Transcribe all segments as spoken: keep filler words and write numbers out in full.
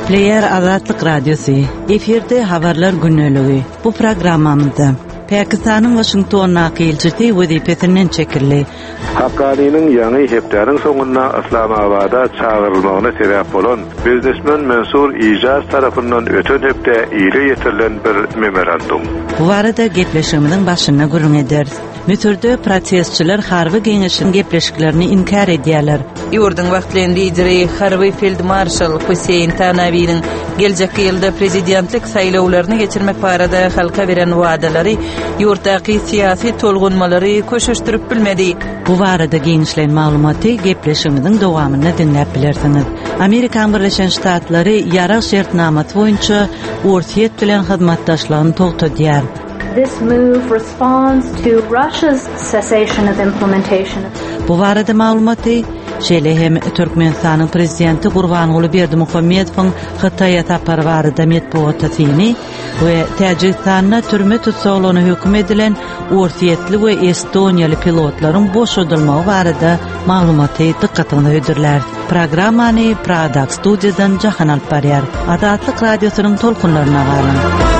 Player Azatlık Radyosu, efirde haberler günnölüğü. Bu programmamızda Pakistan'ın Washington'a elçisi vazifesinden çekildi. Haqqani'nin ýany hepdärin soňunda Islamabada çağırylmagyna sebäp bolan biznesmen Mansur Ijaz tarapyndan öten hepde ýyly ýetirilen bir memorandum. Bu arada gepleşigimiň başyna gurun eder. Mütürde protestçiler harby geňeşiň gepleşiklerini inkar edýärler. Ýurdun wagtlarynda ijri harby feldmarşal Huseyn Tanawiň geljek ýylda prezidentlik saýlawlaryny geçirmek barada halka beren wa'dalary ýurtdaky syýasy tolgunmalary köşeşdirip bilmedi. Bu barada geňişlen maglumaty gepleşigimiň dowamyny dinläp bilersiňiz. Amerika Birleşen Ştatlary ýara şertnamasy boýunça Ursiýet bilen hyzmatdaşlygyny togtadýar. This move responds to Russia's cessation of implementation. Bu barada maglumaty şeýle hem Türkmenistanyň prezidenti Gurbanuly Berdimuhammedowyň Hitaýa tapary barada medeniýet tasyny we Täjikistanda türme tutsagyny hökm edilen Ursiýetli we Estoniýaly pilotlaryň boşadylmagy barada maglumaty diqqatyny öýdirler. Programmany Product Studiýadan Jahan alyp barýar. Azatlyk radiosynyň tolkunlaryna galyn.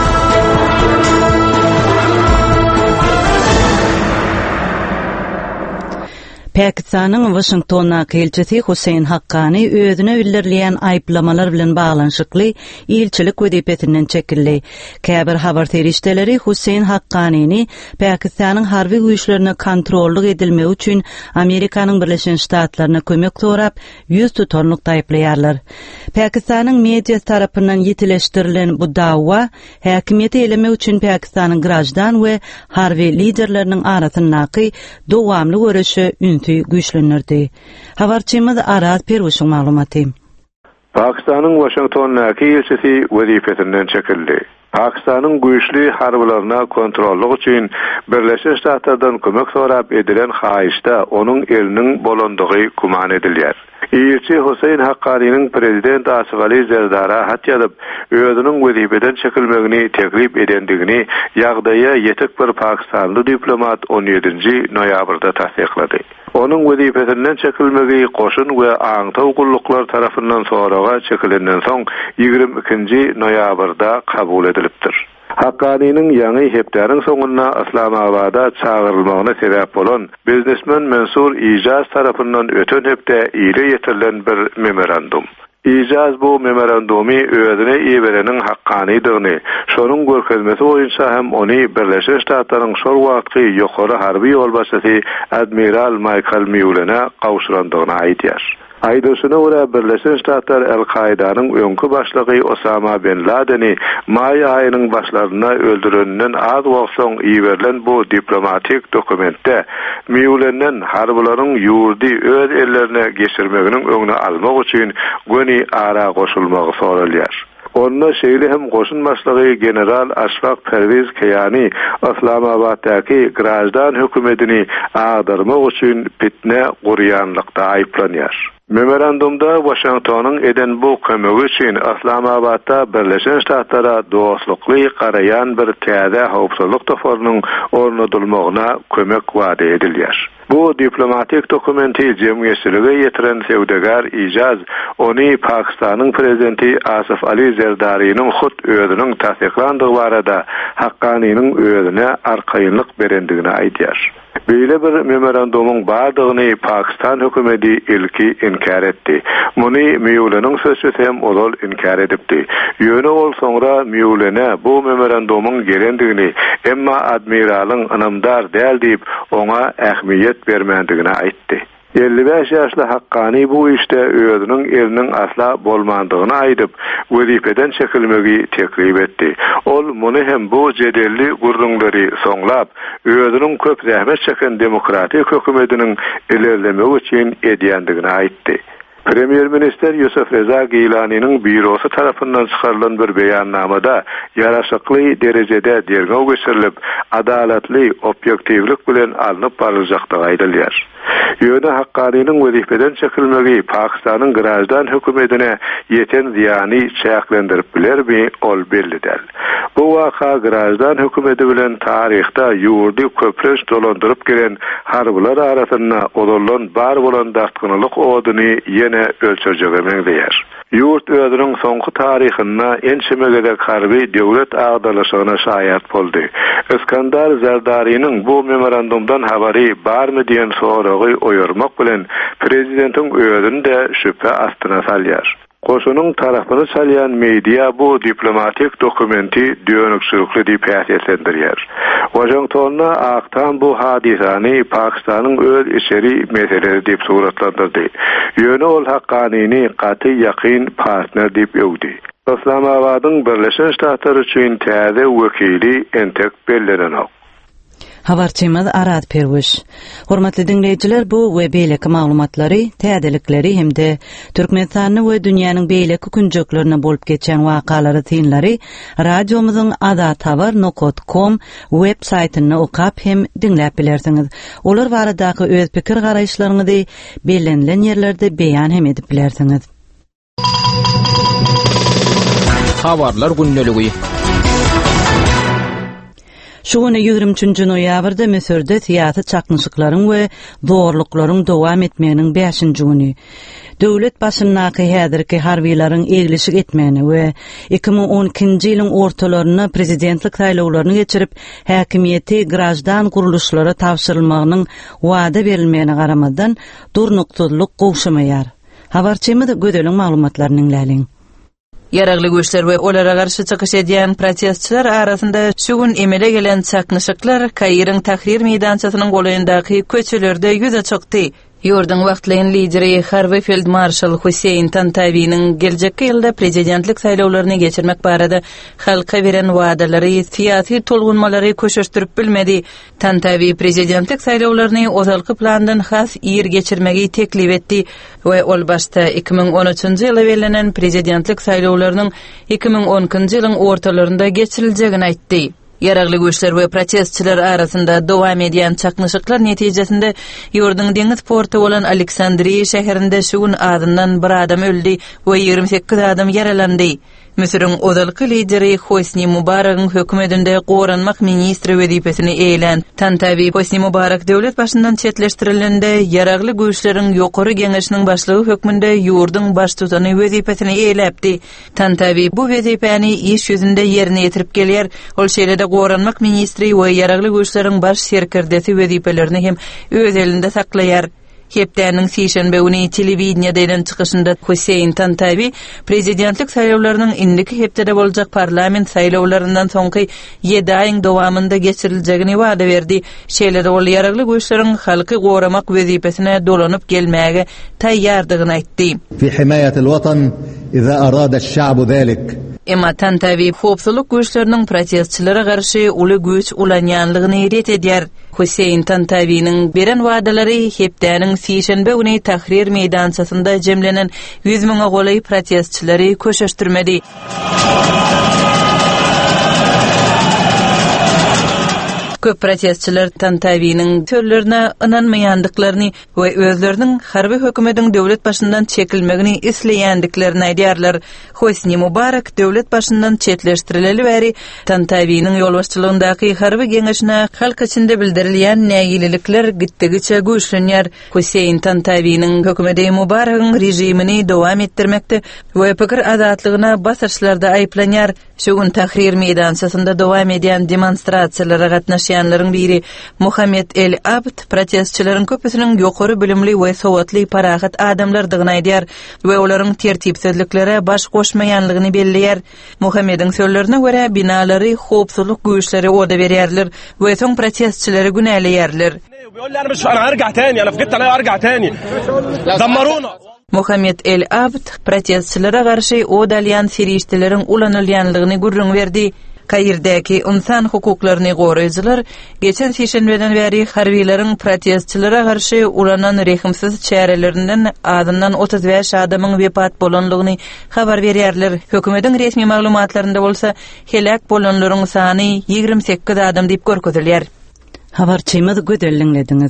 Pakistan'ın Washington'a elçisi Huseyn Haqqani özüne bildirilýän aýplamalar bilen baglanyşykly ilçilik wezifesinden çekildi. Käbir habar terişdeleri Huseyn Haqqani'ni Pakistan'ın harby güýçlerine kontrolluk edilmegi üçin Amerikanyň Birleşen Ştatlaryna kömek sorap ýüz tutanlykda aýplaýarlar. Pakistan'ın media tarapyndan ýetileşdirilen bu dawa häkimiýeti elemek üçin Pakistan'ın grajdan we harby liderleriniň arasyndaky dowamly görüşi güýçlenirdi. Habarçymyz Araz Perwişiň maglumaty. Pakistan'ın Washington'daki elçisi wezifesinden çekildi. Pakistan'ın güýçli harbylaryna kontrolluk üçin Birleşen Ştatlardan kömek sorap edilen haýyşda onuň eliniň bolandygy guman edilýär. Elçi Huseyn Haqqani'nin prezident Asif Ali Zerdara hat ýazyp özüniň wezifeden çekilmegini teklip edendigini ýagdaýa ýetek bir Pakistanly diplomat on ýedinji noýabrda tasdiklady. Onuň wezifesinden çekilmegi goşun we aňtaw gulluklar tarapyndan soraga çekilenden soň ýigirmi ikinji noýabrda kabul edilipdir. Haqqani'nin ýany hepdärin soňunda Islamabada çağırylmagyna sebäp bolan biznesmen Mansur Ijaz tarapyndan öten hepde ýyly ýetirilen bir memorandum. Ijaz bu memorandumy özüne iýereniň Haqqani'dygyny, şonuň görkezmesi boýunça hem ony Birleşen Ştatlaryň şol wagtky ýokary harby ýolbaşçysy Admiral Michael Muellen'e gawşurandygyny aýdýar. Aýdyşyna görä Birleşen Ştatlar El-Qaidanyň öňkü başlygy Osama bin Laden'i may aýynyň başlaryna öldürenden az wagt soň iýerilen bu diplomatik dokumentde Muellen'den harbylaryň ýurdy öz ellerine geçirmeginiň öňüne almak üçin göni ara goşulmagy soralýar. Onda şeýle hem goşun başlygy general Aşfaq Pervez Kayani Islamabaddaky grajdan hökümetini agdarmak üçin fitne gurýanlykda aýplanýar. Memorandumda Washington'un eden bu kömegi üçin Islamabadda Birleşen Ştatlara dostlukly garayan bir täze howpsuzlyk toparynyň ornadylmagyna kömek wada edilýär. Bu diplomatik dokumenti jemgyýetçilige ýetiren sewdegar Ijaz ony Pakistanyň prezidenti Asif Ali Zerdarynyň hut özüniň tasdiklandygy barada Haqqani'niň özüne arkaýynlyk berendigini aýdýar. Böyle bir memorandumyň bardygyny Pakistan hökümeti ilki inkar etdi. Muny Muellen'in sözçüsü hem olal inkar edipdi. Ýöne ol soňra Muellen'e bu memorandumyň gerendigini, emma admiralyň anamdar däl diýip oňa ähmiýet bermendigini aýtdy. elli beş ýaşly Haqqani bu işte özüniň eliniň asla bolmandygyny aýdyp, wezifeden çekilmegi teklip etdi. Ol muny hem bu jedelli gurrunlary soňlap, özüniň köp zähmet çeken demokratik hökümetiniň ilerlemegi üçin edýändigini aýtdy. Premier Minister Yusuf Reza Gilani'nin bürosu tarafından çıkarılan bir beyannamada yaraşıklı derecede dergov geçirilip adaletli objektivlik bilen alınıp barılacakta aýdylýar. Ýöne Haqqani'nin wezifeden çekilmegi Pakistan'ın grajdan hökümetine yeten ziyani çäklendirip bilermi ol belli däl. Bu waka garajdan hökümeti bilen tarihda ýurdy köpreş dolandyryp gelen harbylar arasynda odolan bar bolan dartgynylyk oduny ýene ölçerjege meňdeýär. Yurt özüniň soňky taryhynda ençemegede harby döwlet agdalaşygyna şaýat boldy. Iskandar Zerdarynyň bu memorandumdan habary barmy diýen soragy oýarmak bilen prezidentiň özüni de şüphe astyna salýar. Koşunyň tarapyny çalýan media bu diplomatik dokumenti dönükçülükli diýip häsiýetlendirýär. Washingtonda aktan bu hadisany Pakistanyň öz içeri meselesi diýip suratlandyrdy. Ýöne ol haqqanyny gaty ýakyn partner diýip öwdi. Islamabadyň Birleşen Ştatlary üçin täze wekili entek bellenenok. Habarçymyz Arad Perwiş. Hormatly dinleýijiler, bu we beýleki maglumatlary, täzelikleri hemde Türkmenistanyň we dünýäniň beýleki künjeklerine bolup geçen wakalary tynlary radiomyzyň azat habar nokta com web saýtyny okap hem dinläp bilersiňiz. Olar baradaky öz pikir garaýşlaryňyzy bellenlen ýerlerde beýan hem edip bilersiňiz. Habarlar günneligi. Şu güni ýigirme üçinji noýabrda Mesirde siýasy çaknyşyklaryň we dogurlyklaryň dowam etmeginiň beşinji güni. Döwlet başyndaky häzirki harbylaryň egilişik etmegini we iki ming on ikinji ýylyň ortalaryna prezidentlik saýlawlaryny geçirip häkimiýeti grajdan guruluşlara tapşyrylmagynyň wada berilmegine garamadan durnukduzlyk gowşamaýar. Habarçymyz gödeliň maglumatlaryny dinläliň. Yaragly güýçler we olara garşy çykyş edýän protestçiler arasynda şu gün emele gelen çaknyşyklar Kairyň Tahrir meýdançasynyň goýundaky köçelerde ýüze çykdy. Ýurdun wagtlaryň lideri Harby Feldmarşal Hüseyin Tantawiň geljek ýylda prezidentlik saýlawlaryny geçirmek barada halka beren wadalary, siýasy tolgunmalary köşeşdirip bilmedi. Tantawi prezidentlik saýlawlaryny ozalky plandan has ýer geçirmegi teklip etdi we ol başda iki ming on üçinji ýyla belenen prezidentlik saýlawlarynyň iki ming on ikinji ýylyň ortalarynda geçiriljegini aýtdy. Yaragly güýçler we protestçiler arasynda dowam edýän çaknyşyklar netijesinde ýurdun deňiz porty bolan Aleksandriýa şäherinde şu gün adından bir adam öldü we ýigirme sekiz adam yaralandy. Misiriň ozalky lideri Hosni Mubarak'ın hökümetinde goranmak ministri wezipesini eýlen. Tantawi Hosni Mubarak döwlet başyndan çetleştirilende yaragly güýçleriň ýokary geňeşiniň başlygy hökmünde ýurdun baş tutany wezipesini eýlepdi. Tantawi bu wezipeni iş ýüzünde ýerine ýetirip gelýär. Ol şeýlede goranmak ministri we yaragly güýçleriň baş serkirdesi wezipelerini hem öz elinde saklaýar. Hepdäniň sişenbe güni telewizionyada çykyşynda Hüseyin Tantawi prezidentlik saýlawlarynyň indiki hepdede boljak parlament saýlawlaryndan soňky ýedi aýyň dowamında geçiriljegini wada berdi. Şeýlede ol yaragly güýçleriň halky goramak wezipesine dolanyp gelmäge taýýardygyny aýtdy. Fi himayatil watan iza arada aş-şa'bu zalik. Emma Tantawi hopsuzlyk güýçleriniň protestçilere garşy uly güýç ulanýanlygyny ret edýär. Hüseyin Tantawiň beren wadalary hepdäniň sişenbe güni Tahrir meýdançasynda jemlenen yüz miňe goly protestçileri köşeşdirmedi. Köp protestçiler Tantawiň sözlerine inanmaýandyklaryny we özleriniň harby hökümetiň döwlet başyndan çekilmegini isleýändiklerini aýdýarlar. Hosni Mubarak döwlet başyndan çetleşdirileli bäri Tantawiň ýolbaşçylygyndaky harby geňeşine halk içinde bildirilýän näýililikler gitdigiçe güýçlenýär. Hüseyin Tantawiň hökümeti Mubarak'ın rejimini dowam etdirmekde we pikir azatlygyna basyrçylarda aýplanýar. Şu gün Tahrir meýdançasynda dowam edýän demonstrasiýalara gatnaşýanlaryň biri Muhammed El Abd protestçileriň köpüsiniň ýokary bilimli we sowatly parahat adamlardygyny aýdýar we olaryň tertipsizliklere baş goşmaýanlygyny belleýär. Muhammediň sözlerine görä binalary hopsuzlyk güýçleri oda berýärler we soň protestçileri günäleýärler. Muhammed El Abd protestçilere garşy odalyan serişdeleriň ulanylýanlygyny gurrun berdi. Kairdäki insan hukuklaryny goraýjylar geçen seşenbeden bäri harbiýleriň protestçilere garşy ulanan rehimsiz çärelerinden adından otuz beş adamyň wepat bolanlygyny habar berýärler. Hökümetiň resmi maglumatlarynda bolsa helak bolanlaryň sany ýigirme sekiz adam diýip görkezilýär. Habarçymyz gödeliňlediňiz.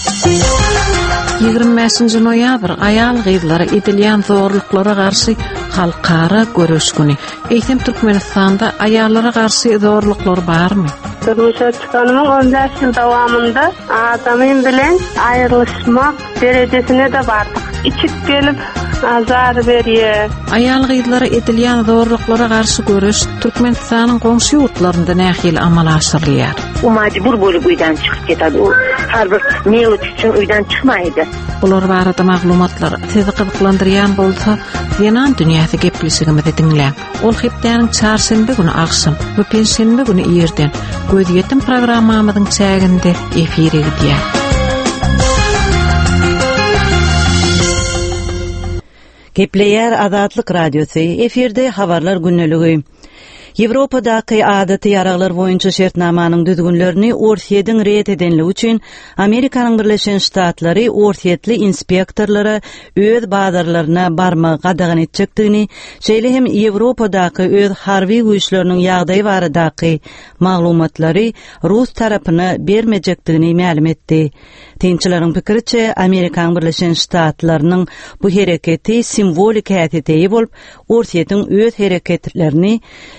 ýigirme beşinji noýabr aýal gyzlary edilýän zorluklara garşy halkara görüş güni. Eýtem Türkmenistanda ayallara garşy zorluklar barmy? Turmuşa çıkanımın on beş yıl davamında adamın bilen ayrılışmak derejesine de bardyk. İçip gelip azar berýär. Ayal gyýdlara edilýän zorluklara garşy görüş Türkmenistanyň goňşy ýurtlarynda nähil amal aşyrylýar. O majbur bolup uydan çıkıp ketadi. O har bir mewt üçin uydan çıkmaydy. Olar barada maglumatlar sizi gyzyklandyrýan bolsa, ýanan dünýäde gepleşigimizi diňläň. Ol hepdäniň çarşembe güni akşam we penşembe güni ýerden göz ýetim programmamyzyň çäginde efire gidýär. Gepleyer Azatlyk Radiosu efirde habarlar günneligi. Ýewropadaky adaty ýaraglar boýunça şertnamanyň düzgünlerini orsiýediň ret edenligi üçin Amerikanyň Birleşen Ştatlary orsiýetli inspektorlara öz bazarlaryna barmagy gadagan etjekdigini, şeýle hem Ýewropadaky öz harby güýçleriniň ýagdaýy baradaky maglumatlary Rus tarapyna bermejekdigini ma'lum etdi. Tinçileriň pikiriçe, Amerikanyň Birleşen Ştatlarynyň bu hereketi simbolik häsiýetli bolup, orsiýetiň öz hereketlerini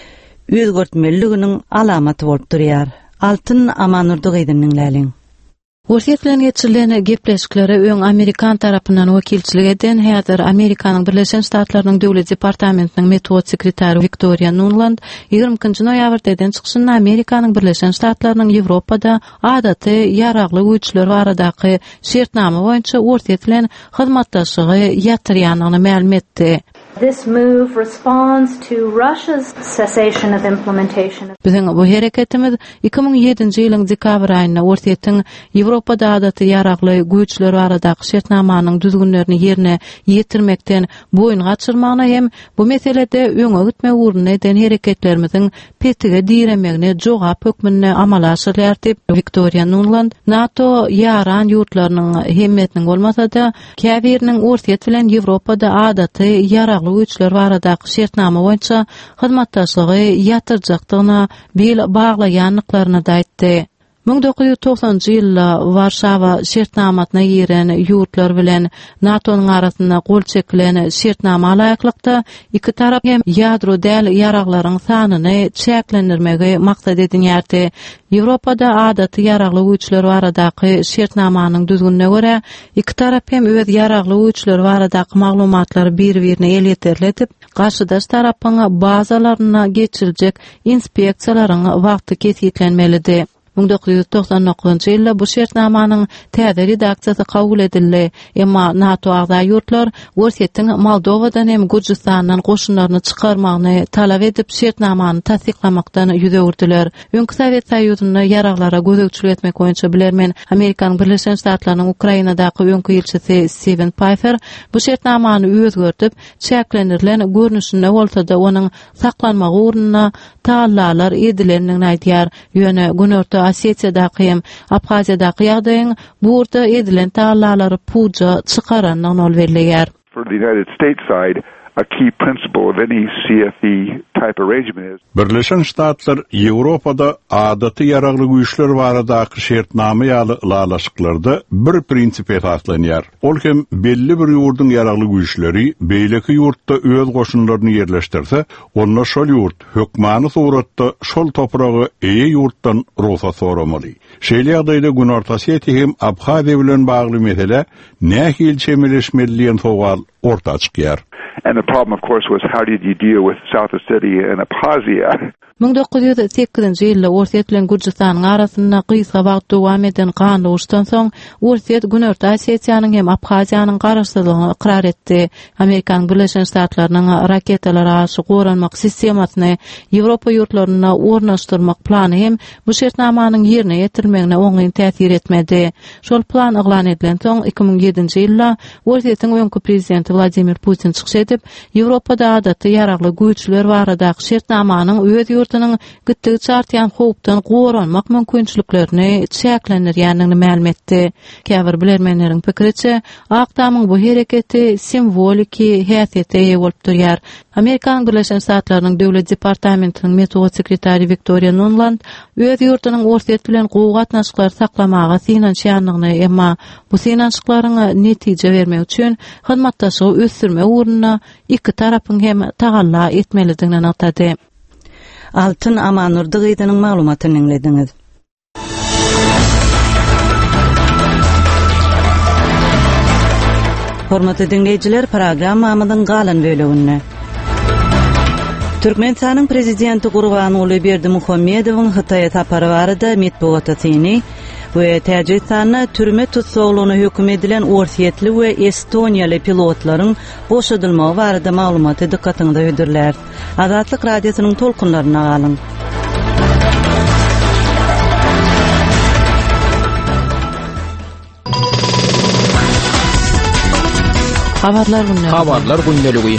özgörtmeliginiň alamaty bolup durýar. Altyn Amanurdy gyýdynlalyň. Orsiýetlen geçirilen gepleşikleri öň Amerikan tarapyndan wekilçilik eden häzir Amerikanyň Birleşen Ştatlarynyň Döwlet Departamentiniň metod sekretary Victoria Nuland ýygrymyňky noýabrda eden çykyşynda Amerikanyň Birleşen Ştatlarynyň Ýewropada adaty ýaragly güýçler baradaky şertnama boýunça orsiýetlen hyzmatdaşlygy ýatyrýanyny ma'lum etdi. This move responds to Russia's cessation of implementation. Bizim bu hereketimiz iki bin ýedinji ýylyň dekabr aýyna orsiýetiň Ýewropada adaty ýaragly güýçler baradaky şertnamanyň düzgünlerini ýerine ýetirmekden boyun gaçyrmagyna hem bu meselede öňe gitme uğruna eden hereketlerimiziň petige diýremegine jogap hökmüne amal aşyrýar diýip Victoria Nuland NATO ýaran ýurtlarynyň hemmetiniň bolmasa-da käbiriniň orsiýet bilen Ýewropada adaty ýaragly güýçler baradaky şertnama boýunça hyzmatdaşlygy ýatyrjakdygyna bil baglaýanlyklaryny da aýtdy. bin dokuz yüz doksanjy ýylda Warşawa şertnamatyna giren ýurtlar bilen NATO'nyň arasynda gol çekilen şertnama alaýaklykda iki tarap hem ýadro däl ýaraglaryň sanyny çäklendirmegi maksat edinýärdi. Ýewropada adaty ýaragly güýçler baradaky şertnamanyň düzgünine görä iki tarap hem öz ýaragly güýçler baradaky maglumatlary bir-birine el ýeterletip, garşydaş tarapyň bazalaryna geçiriljek inspeksiýalaryň wagty kesitlenmelidi. bin dokuz yüz doksan dokuzunjy ýylda bu şertnamanyň täze redaksiýasy kabul edildi. Emma NATO agza ýurtlar orsiýetiň Moldowadan hem Gürjistandan goşunlaryny çykarmagyny talap edip şertnamany tasdiklamakdan ýüze urdular. Öňkü Sowet Soýuzyna ýaraglara gözegçilik etmek boýunça bilermen Amerikanyň Birleşen Ştatlarynyň Ukrainadaky öňkü elçisi Steven Pfeiffer bu şertnamany özgörtüp çäklendirilen görnüşine bolsa-da onuň saklanmagy uğruna taýlalar edilenini aýdýar. Ýöne Günorta Osetiýadaky hem Abhaziýadaky ýagdaýyň burada edilen taýlalary puja çykaranyň ol berilýär. For the United States side, a key principle of any C F E type arrangement is Birleşen Ştatlar Ýewropada adaty ýaragly güýçler baradaky şertnama ýaly lalaşyklarda bir prinsip esaslanýar. Ol hem belli bir ýurdyň ýaragly güýçleri beýleki ýurtda öz goşunlaryny ýerleşdirse, onda şol ýurt hökmany suratda şol topragy eýe ýurtdan ruhsat soramaly. Şeýle ýagdaýda Günorta Osetiýa hem Abhaziýa bilen bagly mesele nähil çemeleşmeliligin sowal orta çykýar. And the problem, of course, was how did you deal with South Ossetia and Abkhazia? bin dokuz yüz sekizinji ýylda Orsiýet bilen Gürjistanyň arasynda gysga wagt dowam eden ganyşdan soň Orsiýet Günorta Osetiýanyň hem Abhaziýanyň garaşsyzlygyny ikrar etdi. Amerikanyň Birleşen Ştatlarynyň raketalara aşy goranmak sistemasyny Ýewropa ýurtlaryna ornaşdyrmak plany hem bu şertnamanyň ýerine ýetirmegine oňy täsir etmedi. Şol plan eglan edilen soň iki bin ýedinji ýylda Orsiýetiň öňkü prezidenti Vladimir Putin çykyş edip Ýewropada adaty ýaragly güýçler baradaky şertnamanyň öz ýurtynyň gitdigi çartýan howpdan goranmak mümkinçiliklerini çäklendirýändigini ma'lum etdi. Käbir bilermenleriň pikiriçe, Akdamyň bu hereketi simvoliki häsiýete ýa bolup durýar. Amerikan Birleşen Ştatlarynyň Döwlet Departamentiniň metod sekretary Victoria Nuland öz ýurtynyň orsiýet bilen gowy gatnaşyklar saklamaga synanýandygyny, emma bu synançyklaryň netije bermek üçin hyzmatdaşygy ösdürme uğruna iki tarapyň hem tagalla etmelidigini atady. Altın Amanurdy gydynyň maglumatyny dinlediňiz. Hormatly dinleýijiler, programmamyzyň galan bölümine Türkmenistanyň prezidenti Gurbanoğlu Berdimuhammedowyň Hytaýa tapary barada metbuatçyny we Täjikistanyň türme tutsagylygyna hökm edilen orsiýetli we Estoniýaly pilotlaryň boşadylmagy barada maglumaty dikkatiňizde öýdürler. Azatlyk radiosynyň tolkunlaryna galyň. Habarlar günnäli. Habarlar günnäli.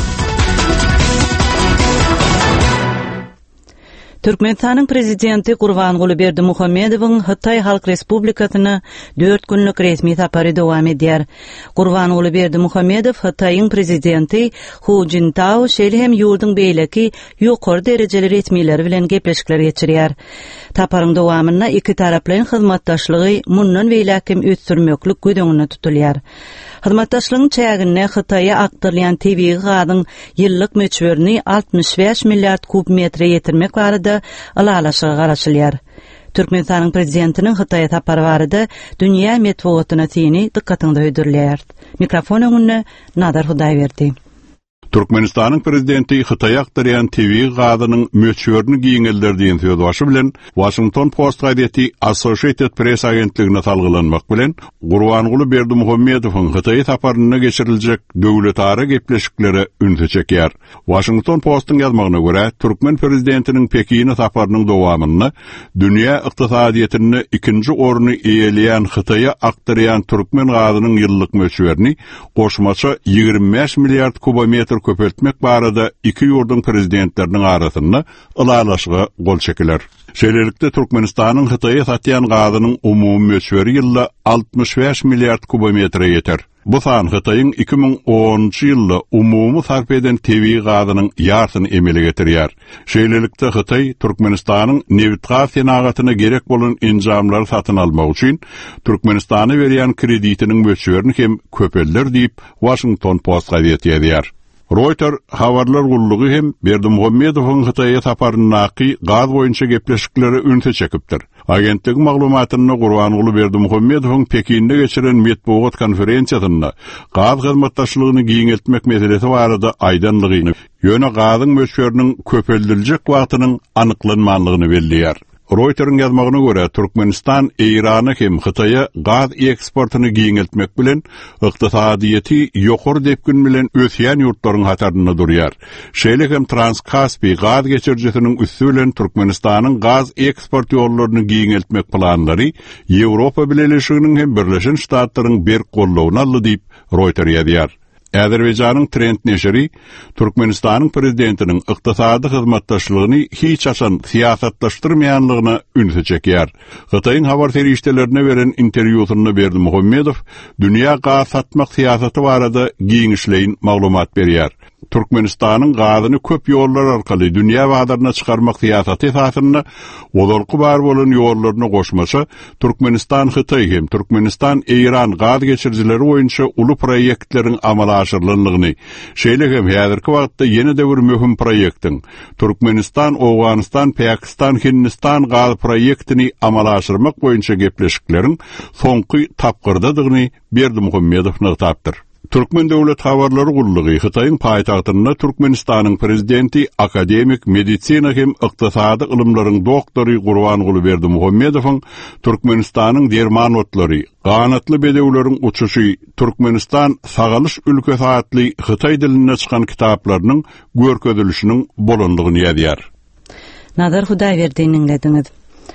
Türkmenistanyň prezidenti Gurbanoğlu Berdimuhammedowyň Hytaý Halk Respublikasyna dört günlük resmi tapary dowam edýär. Gurbanoğlu Berdimuhammedow Hytaýyň prezidenti Hu Jintao şeýle hem ýurduň beýleki ýokary derejeli resmileri bilen gepleşikler geçirýär. Taparyň dowamyna iki taraplyň hyzmatdaşlygy mundan beýlekim ötsürmeklik gödeňine tutulýar. Hyzmatdaşlygyň çägine Hytaýa aktarlayan tebii gazyň ýyllyk möçberini altmış beş milliard kub metre ýetirmek barada alalaşyga garaşylýar. Türkmenistanyň prezidentiniň Hytaýa tapary barada dünýä metbuatyna syny dikkatiňde öýdürler. Mikrofon öňünde Nadar Hudaýberdi. Türkmenistanyň prezidenti Hytaýa aktarlayan tebii gazynyň möçberini giňeldirdiň söz başy bilen Washington Post gazetesi Associated Press agentligine talgylanmak bilen Gurbanoğlu Berdimuhammedowyň Hytaýa taparyna geçiriljek döwletara gepleşikleri ünse çekýär. Washington Post'un ýazmagyna görä, Türkmen prezidentiniň Pekin'e taparynyň dowamyny dünýä ykdysadyýetini ikinji orny eýeleýän Hytaýa aktarlayan Türkmen gazynyň ýyllyk möçberini goşmaça ýygrimi beş milliard kubometr köpeltmek barada iki ýurduň prezidentleriniň arasynda ılalaşyga gol çekiler. Şeýlelikde Türkmenistanyň Hytaýa satýan gazynyň umumy möçberi ýylda altmış beş milliard kubometre ýeter. Bu san Hytaýyň iki ming onunçy ýylda umumy sarp eden tebii gazynyň ýartyny emele getirýär. Şeýlelikde Hytaý Türkmenistanyň neft gaz senagatyna gerek bolan enjamlary satyn almak üçin Türkmenistana berýän kreditiniň möçberini hem köpeldir diýip Washington Post gazetesi ýazýar. Reuters habarlar gullugy hem Berdimuhammedowyň Hytaýa taparynaky gaz boýunça gepleşikleri ünse çekipdir. Agentlik maglumatyna Gurbanoğlu Berdimuhammedowyň Pekinde geçiren metbuat konferensiýasynda gaz hyzmatdaşlygyny giňeltmek meselesi barada aýdanlygyny, ýöne gazyň möçberiniň köpeldiljek wagtynyň anyklanmanlygyny belliýär. Reuters'ın ýazmagyna görä, Türkmenistan Eýrana hem Hytaýa gaz eksportyny giňeltmek bilen ykdysadyýety ýokary depkin bilen ösýän ýurtlaryň hatarynda durýar. Şeýle hem Transkaspi gaz geçirjesiniň üstü bilen Türkmenistanyň gaz eksport ýollaryny giňeltmek planlary Ýewropa Birleşiginiň hem Birleşen Ştatlaryň berk gollawyna aldy diýip Reuters ýazýar. Azerbayjanyň Trend neşri Türkmenistanyň prezidentiniň ykdysady hyzmatdaşlygyny hiç açan siýasatlaşdyrmaýanlygyna ünse çekýär. Hytaýyň habar terişdelerine beren interwýusynda Berdimuhammedow dünýä gaz satmak siýasaty barada giňişleýin maglumat berýär. Türkmenistanyň gazyny köp ýollar arkaly dünýä badaryna çykarmak siýasaty esasynda wodolky bar bolan ýollaryna goşmasa, Türkmenistan Hytaý hem Türkmenistan Eýran gaz geçirjileri boýunça uly proýektleriň amala aşyrylanyny, şeýle hem häzirki wagtda ýene-de bir möhüm proýektiň Türkmenistan, Awganistan, Pakistan, Hindistan gaz proýektini amala aşyrmak boýunça gepleşikleriň soňky tapgyrdadygyny Berdimuhammedow nygytapdyr. Türkmen döwlet habarlary gullugy Hytaýyň paýtagtynda Türkmenistanyň prezidenti akademik medisina hem ykdysady ilmlaryň doktory Gurbanoğlu Berdimuhammedowyň Türkmenistanyň dermanotlary, ganatly bedewleriň uçuşy, Türkmenistan sagalyş ülkesi atly Hytaý diline çykan kitaplarynyň görkezilişiniň bolanlygyny ýazýar. Nadar Hudaýberdiň dinlediňiz.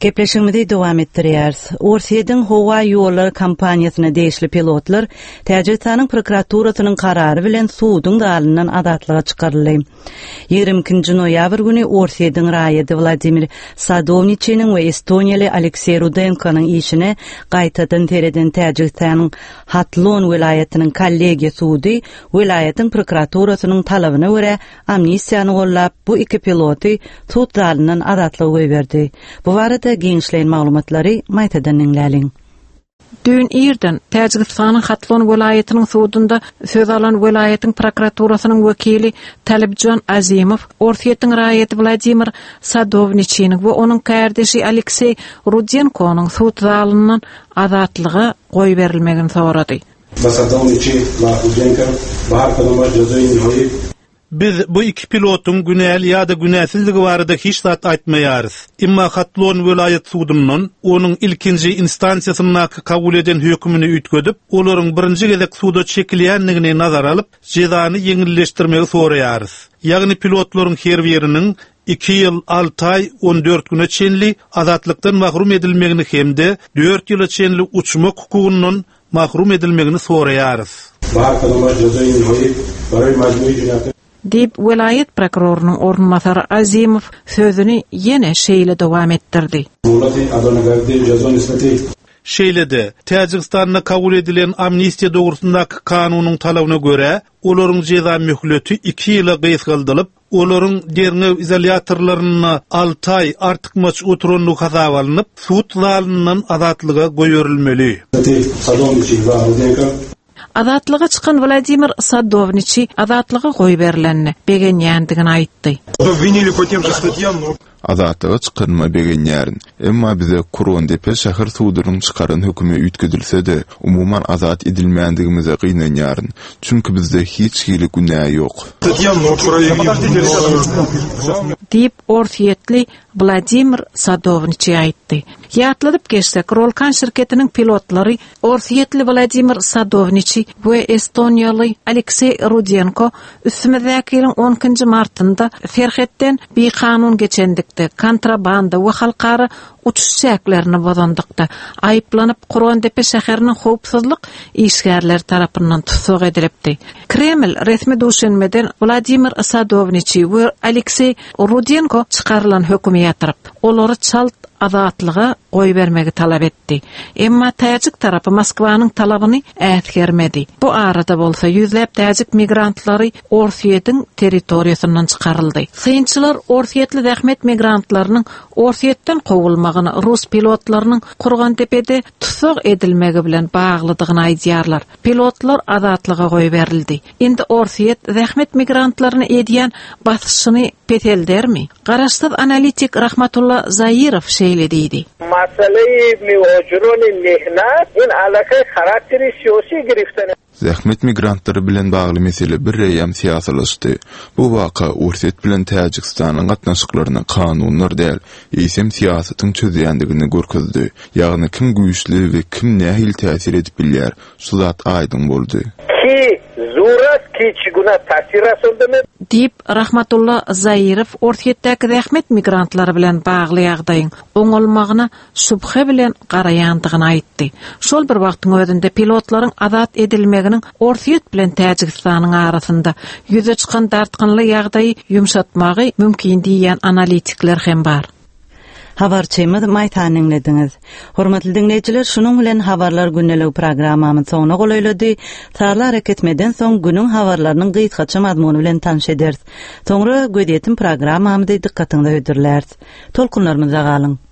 Gepleşigimizi dowam etdirýäris. Orsiýetin howa ýolları kampaniýasyna değişli pilotlar Täjikistanyň prokuraturasynyň karary bilen suwdyň dalyndan azatlyga çykaryldy. ýygrimi ikinji noýabr güni Orsiýetin raýaty Vladimir Sadovniçiniň we Estoniýaly Aleksey Rudenkonyň işine gaýtadan tereden Täjikistanyň Hatlon vilayatynyň kollegiýa suwdy vilayatyň prokuraturasynyň talabyna görä amnistiýany gollap bu iki piloty suwd dalyndan azatlyga goýberdi. Bu barada gençlerin maglumatlary maýtadan dinläliň. Dün irden Täjikistanyň Hatlon vilayatynyň suwdunda söz alan vilayatyň prokuraturasynyň wekili Talibjon Azimov Orsiýetin raýaty Vladimir Sadovniçiniň we onuň kardeşi Aleksey Rudenkonyň suwd dalyndan azatlyga goý berilmegini sorady. Biz bu iki pilotun günäli ýa-da günäsizligi barada hiç zat aýtmaýarys. Imma Hatlon vilayat suwdundan onuň ilkinji instansiýasyna kabul eden hökmüni üýtgedip, olaryň birinji gezek suwda çekilýänligini nazara alyp, jezany ýeňilleşdirmegi soraýarys. Ýagny pilotlaryň her biriniň iki ýyl alty ay on dört güne çenli azatlykdan mahrum edilmegini hemde dört ýyla çenli uçmak hukugundan mahrum edilmegini soraýarys. Dip vilayet prokurorunyň ornmasary Azimov sözüni ýene şeýle dowam etdirdi. Şeýlede, Täjikistanda kabul edilen amnistiýa dogrusundaky kanunyň talabyna görä, olaryň jeza möhleti iki ýyla gysgaldylyp, olaryň derňe izolýatorlaryny alty ay artykmaç oturanlyk hasaba alınıp, suwd dalyndan azatlyga goýerilmeli. Azatlyga çykan Vladimir Sadovniçi azatlyga goý berilenini begenýändigini aýtdy. Azatlyga çykanma begenýärin. Emma bize Kurwandepe şäher suwdynyň çykaran hökümi üýtgedilse-de, umuman azat edilmändigimize gynanýarin. Çünki bizde hiç hili günä ýok. Dip Orsiýetli Vladimir Sadovniçi aýtdy. Ýatladyp geçsek, Rolkan şirketiniň pilotlary Orsiýetli Vladimir Sadovniçi we Estoniýaly Aleksey Rudenko üstümizdäki ýylyň onunçy martynda Ferhetden bir kanun geçendikde kontrabanda we halkara uçuş säklerini bozandykda aýyplanyp Kurwandepe şäheriniň howpsuzlyk işgärleri tarapyndan tutsak edilipdi. Kreml resmi duşenmeden Vladimir Sadovniçi we Aleksey Rudenko çykarylan hökümi ýatyryp, olary çalt azatlyga goý bermegi talap etdi. Emma Täjik tarapy Moskwanyň talabyny ätgermedi. Bu arada bolsa ýüzläp Täjik migrantlary Orsiýetiň territoriýasyndan çykaryldy. Synçylar Orsiýetli zähmet migrantlarynyň Orsiýetden gowulmagyny Rus pilotlarynyň Kurgantepede tutsak edilmegi bilen baglydygyny aýdýarlar. Pilotlar azatlyga goý berildi. Indi Orsiýet zähmet migrantlaryny edýän basyşyny peteldermi? Garaşsyz analitik Rahmatullah Zayirov şeýle diýdi. Masalayi muhacirun mehnat in alaka karakteri siyasi giriftani. Zähmet migrantları bilen bagly mesele bir reýam siýasalaşdy. Bu waka Orsiýet bilen Täjikistanyň gatnaşyklaryna kanunlar däl, eýsem siýasatyň çözýändigini görkezdi. Ýagny kim güýçli we kim nähil täsir edip bilýär, şu zat aýdyn boldy. Ki zurat kiçguna täsir asyndymy? Dip Rahmatullah Zayirov Orsiýetdäki zähmet migrantlary bilen bagly ýagdaýyň oňalmagyna şüphe bilen garaýandygyny aýtdy. Şol bir wagtyň özünde pilotlaryň azat edilmeginiň Orsiýet bilen Täjikistanyň arasynda ýüze çykan dartgynly ýagdaýy ýumşatmagy mümkin diýen analitikler hem bar. Habarçymyz maýtan dinlediňiz. Hormatly dinleýijiler, şunuň bilen habarlar günneligi programmamyz soňuna goýlady. Tarlar hareketmeden soň günüň habarlarynyň gysgaça mazmuny bilen tanış ederiz. Soňra gödýetim programmamyzy dikkatiňizde öýdürläris. Tolkunlarymyza galyň.